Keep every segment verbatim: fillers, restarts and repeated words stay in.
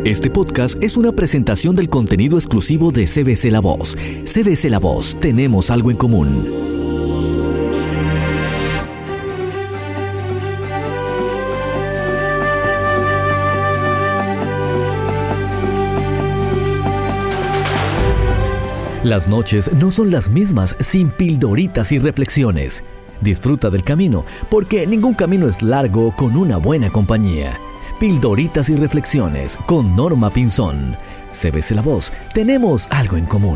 Este podcast es una presentación del contenido exclusivo de C B C La Voz. C B C La Voz, tenemos algo en común. Las noches no son las mismas sin pildoritas y reflexiones. Disfruta del camino, porque ningún camino es largo con una buena compañía. Pildoritas y reflexiones con Norma Pinzón. C B C La Voz, tenemos algo en común.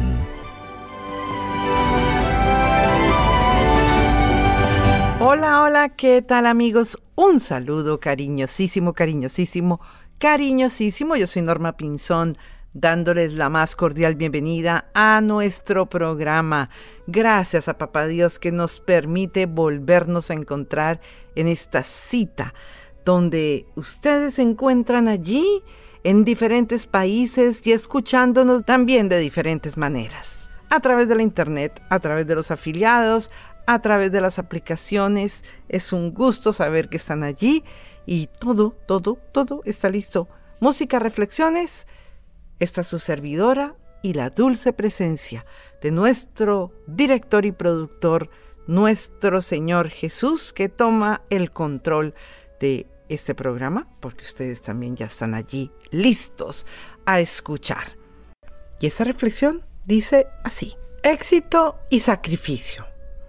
Hola, hola, ¿qué tal, amigos? Un saludo cariñosísimo, cariñosísimo, cariñosísimo. Yo soy Norma Pinzón, dándoles la más cordial bienvenida a nuestro programa. Gracias a Papá Dios que nos permite volvernos a encontrar en esta cita, donde ustedes se encuentran allí en diferentes países y escuchándonos también de diferentes maneras. A través de la internet, a través de los afiliados, a través de las aplicaciones. Es un gusto saber que están allí y todo, todo, todo está listo. Música, reflexiones. Esta es su servidora y la dulce presencia de nuestro director y productor, nuestro Señor Jesús, que toma el control de este programa, porque ustedes también ya están allí listos a escuchar. Y esta reflexión dice así: éxito y sacrificio.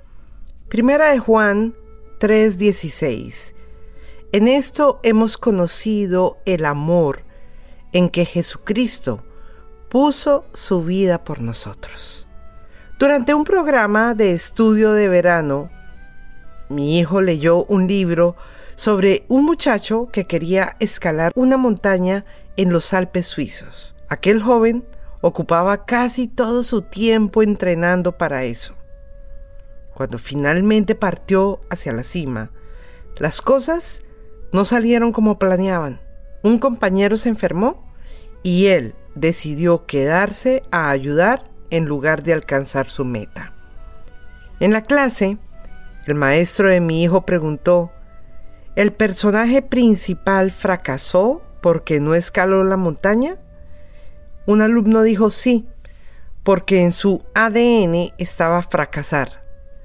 Primera de Juan tres dieciséis. En esto hemos conocido el amor en que Jesucristo puso su vida por nosotros. Durante un programa de estudio de verano, mi hijo leyó un libro sobre un muchacho que quería escalar una montaña en los Alpes suizos. Aquel joven ocupaba casi todo su tiempo entrenando para eso. Cuando finalmente partió hacia la cima, las cosas no salieron como planeaban. Un compañero se enfermó y él decidió quedarse a ayudar en lugar de alcanzar su meta. En la clase, el maestro de mi hijo preguntó: ¿el personaje principal fracasó porque no escaló la montaña? Un alumno dijo sí, porque en su A D N estaba fracasar.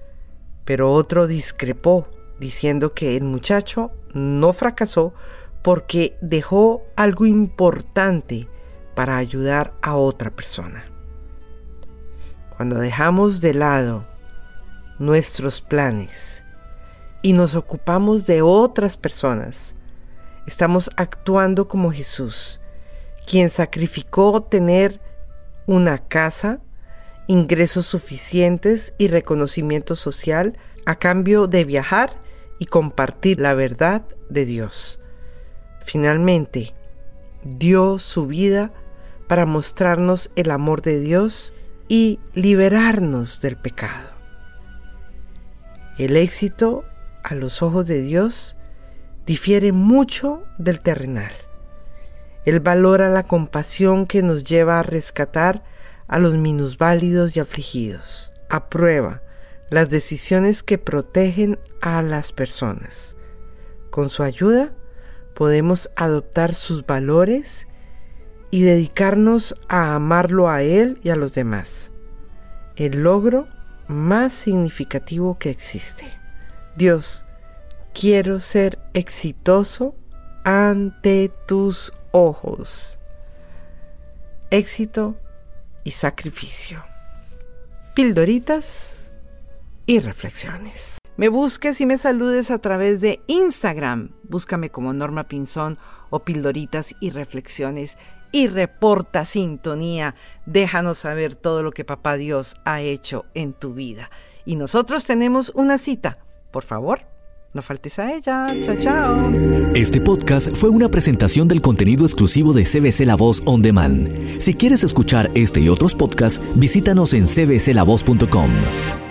Pero otro discrepó, diciendo que el muchacho no fracasó porque dejó algo importante para ayudar a otra persona. Cuando dejamos de lado nuestros planes y nos ocupamos de otras personas, estamos actuando como Jesús, quien sacrificó tener una casa, ingresos suficientes y reconocimiento social a cambio de viajar y compartir la verdad de Dios. Finalmente, dio su vida para mostrarnos el amor de Dios y liberarnos del pecado. El éxito a los ojos de Dios difiere mucho del terrenal. Él valora la compasión que nos lleva a rescatar a los minusválidos y afligidos. Aprueba las decisiones que protegen a las personas. Con su ayuda podemos adoptar sus valores y dedicarnos a amarlo a Él y a los demás. El logro más significativo que existe. Dios, quiero ser exitoso ante tus ojos. Éxito y sacrificio. Pildoritas y reflexiones. Me busques y me saludes a través de Instagram. Búscame como Norma Pinzón o Pildoritas y Reflexiones y reporta sintonía. Déjanos saber todo lo que Papá Dios ha hecho en tu vida. Y nosotros tenemos una cita. Por favor, no faltes a ella. Chao, chao. Este podcast fue una presentación del contenido exclusivo de C B C La Voz On Demand. Si quieres escuchar este y otros podcasts, visítanos en c b c la voz punto com.